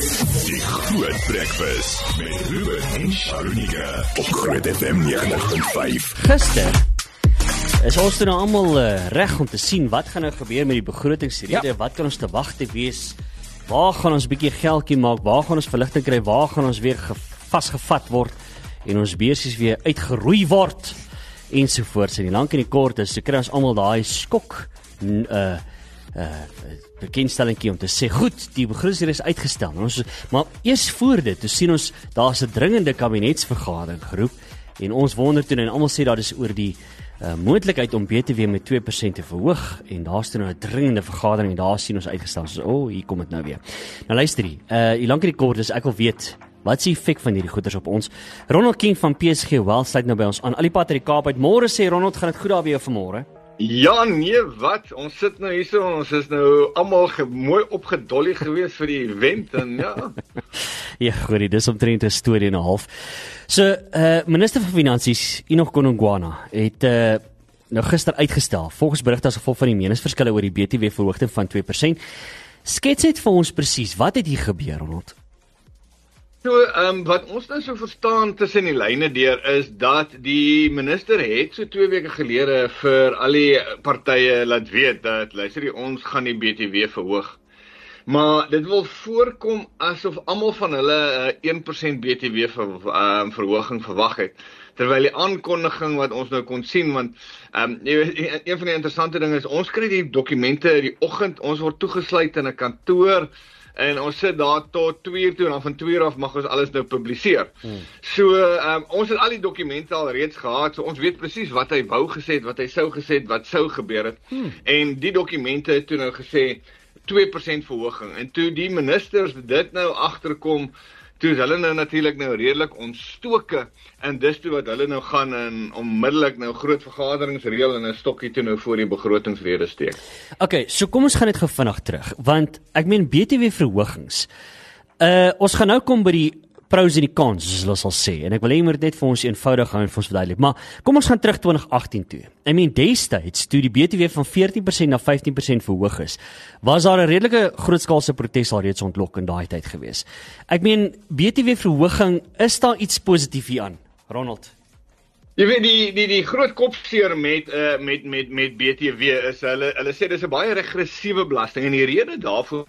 Die Groot Breakfast met Ruben en Sharonika op Groot FM 90.5. Gister is ons nou almal reg om te sien wat gaan nou gebeur met die begrotingsrede, wat kan ons te wagte wees, waar gaan ons 'n bietjie geldjie maak, waar gaan ons verligting kry, waar gaan ons weer vasgevat word en ons beursies weer uitgeroei word ensovoorts. En die lank en die kort is, so kry ons almal daai skok bekendstellingkie om te sê, goed, die begrotingsrede is uitgestel. Maar eers voor dit, toe sien ons, daar is 'n dringende kabinetsvergadering geroep, en ons wonder toe, en almal sê dat is oor die moontlikheid om BTW met 2% te verhoog, en daar is toe nou 'n dringende vergadering, en daar sien ons uitgestel, so, hier kom dit nou weer. Nou luister die lank en die kort is, ek wil weet, wat is die effek van hierdie goeders op ons? Ronald King van PSG Wealth sluit nou by ons aan, al die pad uit die Kaap uit. Môre sê Ronald, gaan dit goed daar by jou vanmôre? Ja, nee, wat? Ons sit nou hier so, ons is nou almal mooi opgedolly gewees vir die event, en ja. Ja, goed, dis omtrent 'n storie en 'n half. So, minister van Finansies, Enoch Godongwana, het nou gister uitgestel, volgens berigte as gevolg van die meningsverskille oor die BTW-verhooging van 2%. Skets net vir ons presies, wat het hier gebeur, Ronald? So, wat ons nou so verstaan tussen die lyne deur is dat die minister het so 2 weke gelede vir al die partye laat weet dat, luister, ons gaan die BTW verhoog. Maar dit wil voorkom asof almal van hulle 1% BTW verhoging verwag het. Terwyl die aankondiging wat ons nou kon sien, want een van die interessante dinge is, ons kry die dokumente die oggend, ons word toegesluit in 'n kantoor, en ons sit daar tot 2 uur toe, en dan van 2 uur af mag ons alles nou publiseer. So, ons het al die dokumente al reeds gehad, so ons weet presies wat hy wou gesê het, wat hy sou gesê het, wat sou gebeur het. En die dokumente het toe nou gesê 2% verhoging. En toe die ministers dit nou agterkom, toe is hulle nou natuurlik nou redelik ontstoke, en dis toe wat hulle nou gaan en onmiddellik nou groot vergaderings reël en 'n stokkie toe nou voor die begrotingsrede steek. Okay, so kom ons gaan net gou vinnig terug, want ek meen BTW verhogings. Ons gaan nou kom by die pros en die cons, soos hulle sal sê, en ek wil hê jy moet net vir ons eenvoudig hou en vir ons verduidelik, maar kom ons gaan terug 2018 toe. I mean, destyds, toe die BTW van 14% na 15% verhoog is, was daar 'n redelike grootskaalse protes al reeds ontlok in daai tyd gewees. Ek meen, BTW verhoging, is daar iets positief hier aan, Ronald? Jy weet, die groot kopseer met BTW is, hulle sê dis 'n baie regressiewe belasting, en die rede daarvoor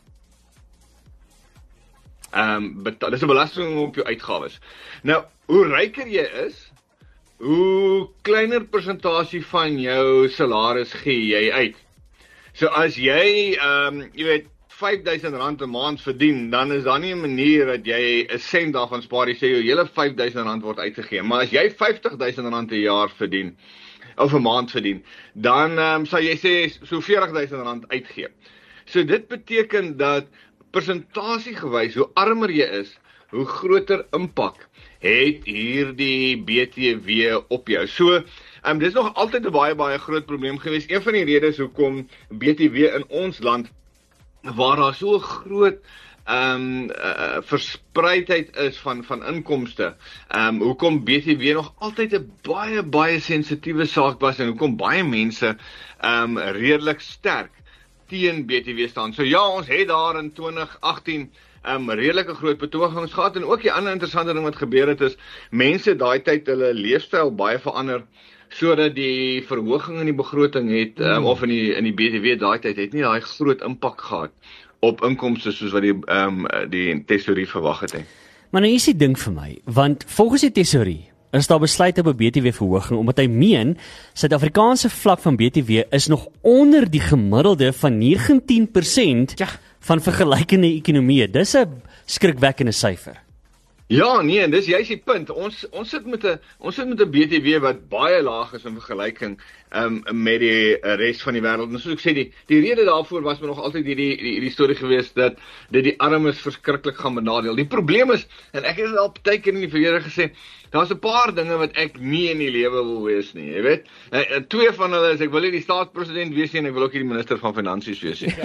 dis 'n belasting op jou uitgawes. Nou, hoe ryker jy is, hoe kleiner persentasie van jou salaris gee jy uit. So as jy, jy weet, R5,000 'n maand verdien, dan is daar nie 'n manier dat jy 'n sent daarvan spaar, jy sê jou hele R5,000 word uitgegee. Maar as jy R50,000 'n jaar verdien, of 'n maand verdien, dan sal jy sê so R40,000 uitgee. So dit beteken dat persentasiegewys, hoe armer jy is, hoe groter impak het hierdie BTW op jou. So, dit is nog altyd 'n baie groot probleem gewees. Een van die redes hoekom BTW in ons land, waar daar so groot verspreidheid is van inkomste, hoekom BTW nog altyd 'n baie sensitiewe saak was, en hoekom baie mense redelik sterk teen BTW staan. So ja, ons het daar in 2018 redelike groot betogings gehad, en ook die ander interessante ding wat gebeur het is, mense daai tyd hulle leefstyl baie verander, sodat die verhoging in die begroting het, of in die BTW daai tyd, het nie daai groot impak gehad op inkomste soos wat die tesourier verwag het. Maar nou is die ding vir my, want volgens die tesourier is daar besluit op 'n BTW-verhoging, omdat hy meen, Suid-Afrikaanse vlak van BTW is nog onder die gemiddelde van 19% van vergelykende ekonomieë. Dis 'n skrikwekkende syfer. Ja, nee, en dis juist die punt. Ons sit met 'n BTW wat baie laag is in vergelyking met die res van die wêreld. En soos ek sê, die rede daarvoor was maar nog altyd die storie gewees dat dit die armes verskriklik gaan benadeel. Die probleem is, en ek het al baie keer in die verlede gesê, daar's 'n paar dinge wat ek nie in die lewe wil wees nie, jy weet. 2 van hulle is, ek wil nie die staatspresident wees nie, en ek wil ook nie die minister van Finansies wees nie.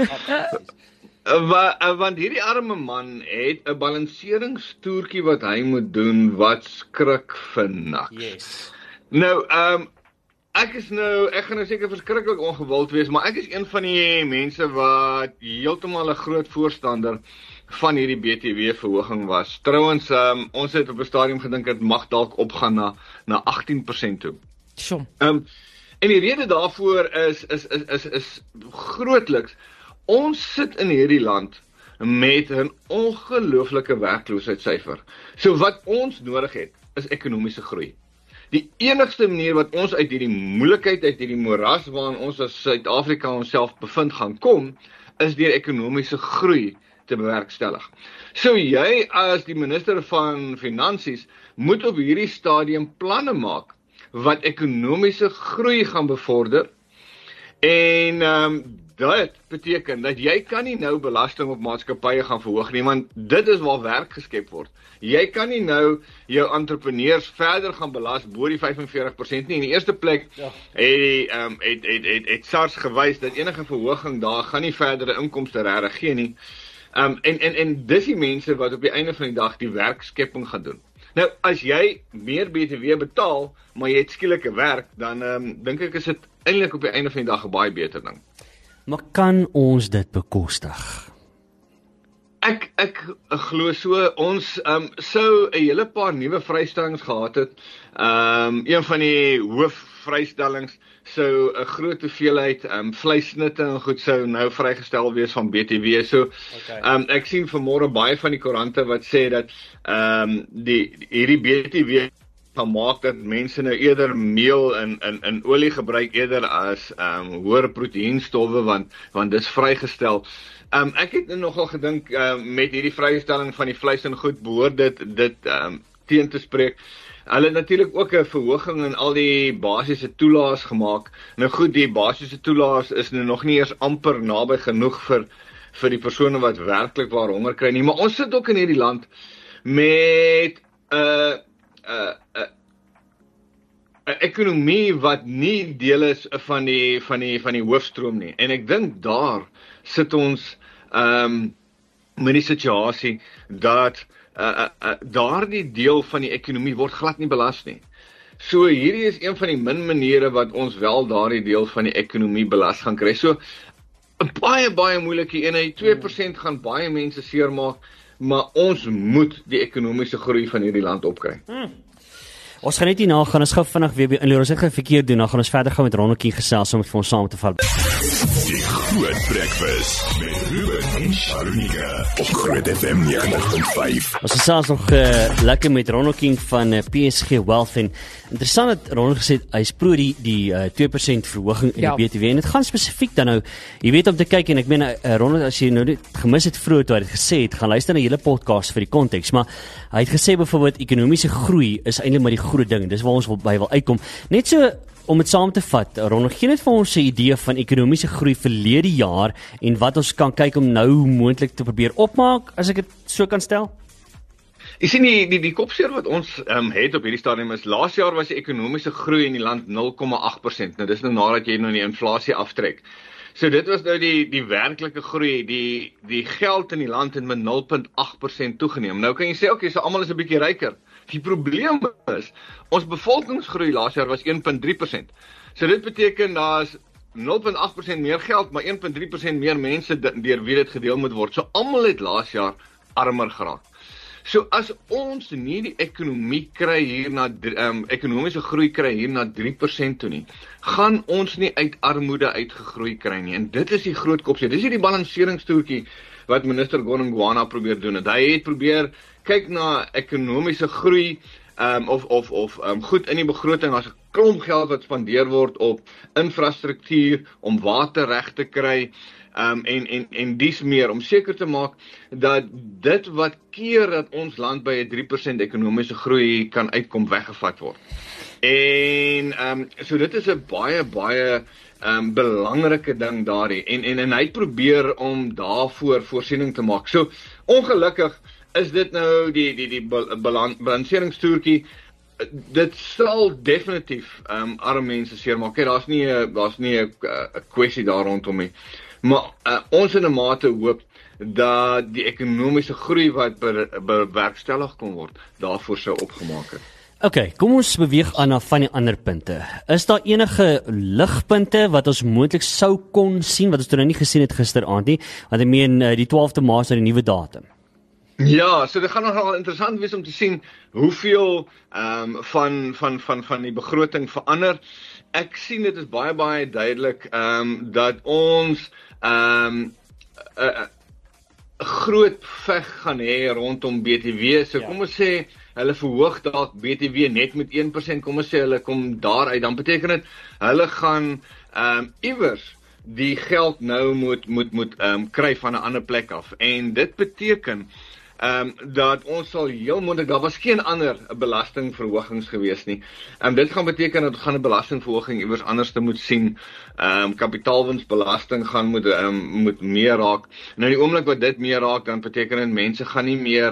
Want hierdie arme man het 'n balanseringstoertjie wat hy moet doen wat skrik vir niks. Yes. Nou, ek gaan nou seker verskriklik ongewild wees, maar ek is een van die mense wat heeltemal 'n groot voorstander van hierdie BTW verhoging was. Trouwens, ons het op 'n stadium gedink dit mag dalk opgaan na 18% toe. Sjoe. En die rede daarvoor is grootliks, ons sit in hierdie land met 'n ongelooflike werkloosheidssyfer. So wat ons nodig het, is ekonomiese groei. Die enigste manier wat ons uit hierdie moeilikheid, uit hierdie moeras waarin ons as Suid-Afrika onsself bevind gaan kom, is deur ekonomiese groei te bewerkstellig. So jy as die minister van Finansies moet op hierdie stadium planne maak wat ekonomiese groei gaan bevorder. En dit beteken dat jy kan nie nou belasting op maatskappye gaan verhoog nie, want dit is waar werk geskep word. Jy kan nie nou jou entrepreneurs verder gaan belas bo die 45% nie. In die eerste plek het SARS gewys dat enige verhoging daar gaan nie verdere inkomste regtig gee nie. En dis die mense wat op die einde van die dag die werkskepping gaan doen. Nou, as jy meer BTW betaal, maar jy het skielike werk, dan dink ek is dit eintlik op die einde van die dag 'n baie beter ding. Maar kan ons dit bekostig? Ek glo so, ons sou 'n hele paar nuwe vrystellings gehad het. Een van die hoofvrystellings sou 'n groot hoeveelheid vleissnitte en goed sou nou vrygestel wees van BTW. So ek sien vanmôre baie van die koerante wat sê dat hierdie BTW gaan maak dat mense nou eerder meel en olie gebruik eerder as hoër proteïenstowwe want dis vrygestel. Ek het nogal gedink met hierdie vrystelling van die vleis en goed behoort dit teen te spreek. Hulle het natuurlik ook 'n verhoging in al die basiese toelaas gemaak. Nou goed, die basiese toelaas is nou nog nie eers amper naby genoeg vir die persone wat werklik waar honger kry nie, maar ons sit ook in hierdie land met 'n ekonomie wat nie deel is van die hoofstroom nie. En ek dink daar sit ons met die situasie dat daardie deel van die ekonomie word glad nie belas nie. So hierdie is een van die min maniere wat ons wel daardie deel van die ekonomie belas gaan kry. So 'n baie moeilike eenheid, 2% gaan baie mense seermaak, maar ons moet die ekonomiese groei van hierdie land opkry. Ons gaan net hierna gaan, ons gou vinnig weer by inloer. Ons het geen verkeer doen, dan gaan ons verder gaan met Ronald King gesels om vir ons saam te vat. Die Groot Breakfast met Ruben en Sharunika op Groot FM 90.5. Ons gesels nog lekker met Ronald King van PSG Wealth en interessant dat Ronald gesê het, hy is pro die 2% verhoging in die BTW en dit gaan spesifiek dan nou, jy weet om te kyk en ek meen Ronald, as jy nou dit gemis het vroeër toe hy het gesê het, gaan luister na die hele podcast vir die konteks, maar hy het gesê byvoorbeeld ekonomiese groei is eintlik maar die groot ding, dis waar ons by wil uitkom. Net so om dit saam te vat, Ronald, gee net vir ons 'n idee van ekonomiese groei verlede jaar en wat ons kan kyk om nou moontlik te probeer opmaak, as ek dit so kan stel? Jy sien die kopseer wat ons het op hierdie stadium is, laas jaar was die ekonomiese groei in die land 0,8%. Nou dis nou nadat jy nou die inflasie aftrek. So dit was nou die werklike groei, die geld in die land het met 0,8% toegeneem. Nou kan jy sê, okay, so almal is 'n bietjie ryker. Die probleem is, ons bevolkingsgroei laas jaar was 1,3%. So dit beteken daar's 0,8% meer geld, maar 1,3% meer mense deur wie dit gedeel moet word. So almal het laas jaar armer geraak. So as ons nie die ekonomie kry hier na ekonomiese groei kry hier na 3% toe nie, gaan ons nie uit armoede uitgegroei kry nie. En dit is die groot kopseer. Dis hierdie balanseringstoertjie wat minister Godongwana probeer doen. En hy het probeer kyk na ekonomiese groei of goed in die begroting, as 'n klomp geld wat spandeer word op infrastruktuur om water reg te kry. En dies meer, om seker te maak dat dit wat keer dat ons land by 'n 3% ekonomiese groei kan uitkom, weggevat word. En so dit is 'n baie belangrike ding daardie, en hy probeer om daarvoor voorsiening te maak. So ongelukkig is dit nou die balanseringstoertjie. Dit sal definitief arme mense seermaak. Daar's nie 'n kwessie daar rondom nie. Maar ons in 'n mate hoop dat die ekonomiese groei wat bewerkstellig kon word, daarvoor sou opgemaak het. Okay, kom ons beweeg aan na van die ander punte. Is daar enige ligpunte wat ons moontlik sou kon sien, wat ons nou nie gesien het gisteraand nie, want ek meen die 12de Maart is nou die nuwe datum? Ja, so dit gaan nogal interessant wees om te sien hoeveel van die begroting verander. Ek sien dit is baie duidelik dat ons 'n groot veg gaan hê rondom BTW. So kom ons sê hulle verhoog dalk BTW net met 1%, kom ons sê hulle kom daaruit, dan beteken dit hulle gaan iewers die geld nou moet kry van 'n ander plek af. En dit beteken dat ons sal heel moontlik, daar was geen ander belastingverhogings gewees nie. Dit gaan beteken dat ons gaan 'n belastingverhoging iewers anders te moet sien. Kapitaalwinsbelasting gaan moet meer raak. Nou die oomblik wat dit meer raak, dan beteken dit mense gaan nie meer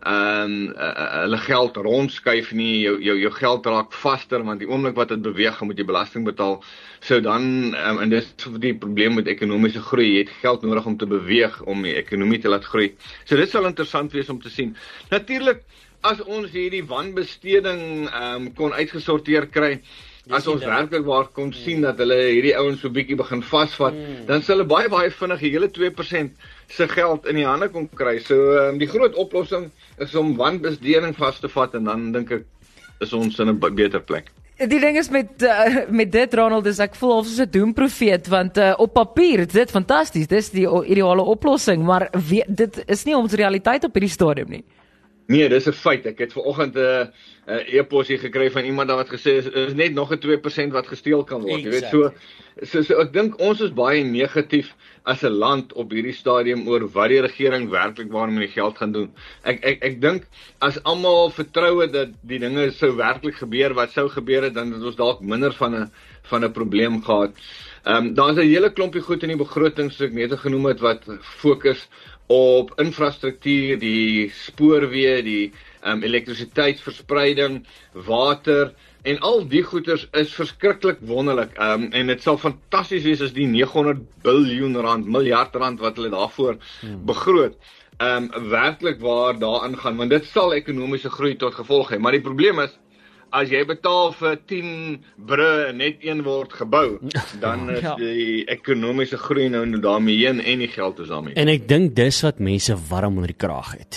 hulle geld rondskuif nie, jou geld raak vaster, want die oomblik wat dit beweeg, moet jy belasting betaal. So dan, en dit is die probleem met ekonomiese groei, jy het geld nodig om te beweeg, om die ekonomie te laat groei. So dit sal interessant wees om te sien. Natuurlik, as ons hierdie wanbesteding kon uitgesorteer kry, as ons werklik waar kon sien dat hulle hierdie ouens so bietjie begin vasvat, dan sal hulle baie vinnig die hele 2% se geld in die hande kon kry. So die groot oplossing is om wanbesteding vas te vat, en dan dink ek is ons in 'n beter plek. Die ding is met dit, Ronald, is ek voel of soos 'n doemprofeet, want op papier is dit fantasties, dis die ideale oplossing, maar dit is nie ons realiteit op hierdie stadium nie. Nee, dis 'n feit. Ek het vanoggend 'n e-pos hier gekry van iemand wat gesê is net nog 'n 2% wat gesteel kan word. Jy weet, so ek dink ons is baie negatief as 'n land op hierdie stadium oor wat die regering werklik waarom die geld gaan doen. Ek dink as almal vertrou dat die dinge sou werklik gebeur wat sou gebeur het, dan het ons dalk minder van 'n probleem gehad. Daar's 'n hele klompie goed in die begroting soos ek net genoem het wat fokus op infrastruktuur, die spoorweë, die elektrisiteitsverspreiding, water, en al die goeders is verskriklik wonderlik. En dit sal fantasties wees as die 900 miljard rand wat hulle daarvoor begroot, werklik waar daarin gaan, want dit sal ekonomiese groei tot gevolg hê. Maar die probleem is, as jy betaal vir 10 brûe en net een word gebou, dan is die ekonomiese groei nou daarmee heen en die geld is daarmee. En ek dink dis wat mense warm onder die kraag het.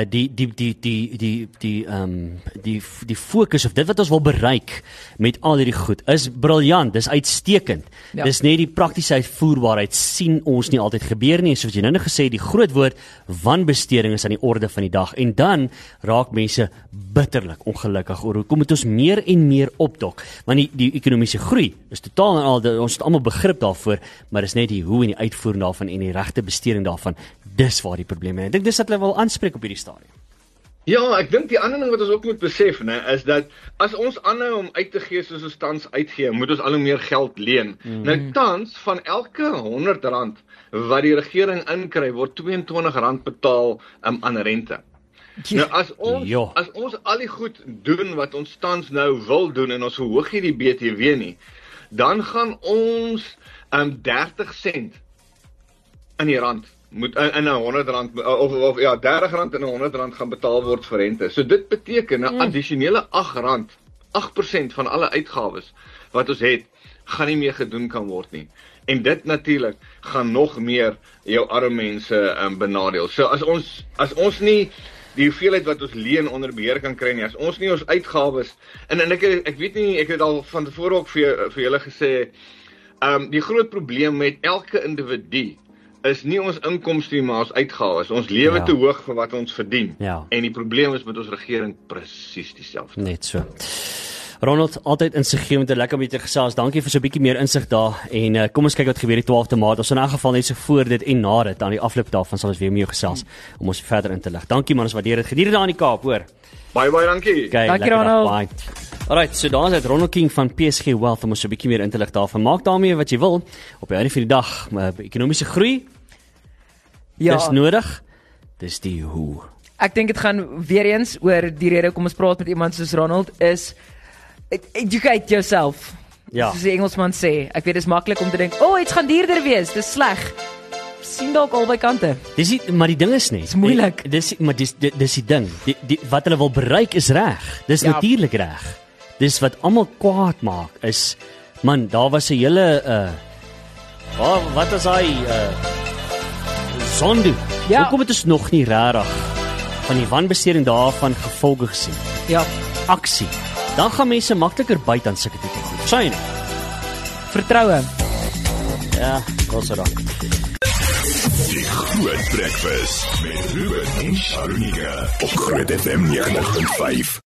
Die fokus of dit wat ons wil bereik met al hierdie goed is briljant, dis uitstekend. Ja. Dis net die praktiese uitvoerbaarheid sien ons nie altyd gebeur nie. Soos jy nou gesê, die groot woord wanbesteding is aan die orde van die dag, en dan raak mense bitterlik ongelukkig oor hoekom moet ons meer en meer opdok, want die ekonomiese groei is totaal en al, ons het almal begrip daarvoor, maar is net die hoe en die uitvoering daarvan en die regte besteding daarvan, dis waar die probleme is. Ek dink dis wat hulle wil aanspreek op hierdie stadium. Ja, ek dink die ander ding wat ons ook moet besef, is dat as ons aanhou om uit te gee soos ons tans uitgee, moet ons al hoe meer geld leen. Nou tans, van elke R100 wat die regering inkry, word R22 betaal aan rente. Nou as ons al die goed doen wat ons tans nou wil doen en ons verhoog nie die BTW nie, dan gaan ons 30 sent in die rand moet in 'n R100 of ja, R30 en R100 gaan betaal word vir rente. So dit beteken 'n addisionele R8, 8% van alle uitgawes wat ons het, gaan nie meer gedoen kan word nie. En dit natuurlik gaan nog meer jou arme mense benadeel. So as ons nie die hoeveelheid wat ons leen onder beheer kan kry nie, as ons nie ons uitgawes, en ek weet nie, ek het al van tevore ook vir julle gesê, die groot probleem met elke individu is nie ons inkomste nie, maar ons uitgawes. Ons lewe te hoog vir wat ons verdien. En die probleem is met ons regering presies dieselfde. Net so. Ronald, altyd insiggewend en lekker om te gesels. Dankie vir so 'n bietjie meer insig daar. En kom ons kyk wat gebeur die 12de Maart. Ons in 'n geval net so voor dit en na dit, aan die afloop daarvan sal ons weer met jou gesels om ons verder in te lig. Dankie man, ons waardeer dit. Geniet dit daar in die Kaap, hoor. Baie dankie. Dankie Ronald. Alright, so daar is dit Ronald King van PSG Wealth om ons so 'n bietjie meer in te lig daarvan. Maak daarmee wat jy wil op die einde van die dag. Ekonomiese groei. Dis nodig. Dis die hoe. Ek dink dit gaan weer eens oor die rede kom ons praat met iemand soos Ronald is educate yourself. Soos die Engelsman sê. Ek weet dis maklik om te dink, iets gaan duurder wees, dis sleg. Sien dalk albei kante. Maar die ding is nie. Dis moeilik. Dis die ding. Wat hulle wil bereik is reg. Dis natuurlik reg. Dis wat almal kwaad maak is, man, daar was 'n hele wat is hy Zondo. Hoekom het ons nog nie regtig van die wanbesteding daarvan gevolge gesien. Ja, Aksie. Dan gaan mense makliker byt aan sulke tipe goed. Sien jy? vertroue. Ja, daar's dit dan. Die Groot Breakfast met Ruben en Sharunika op Groot FM 90.5.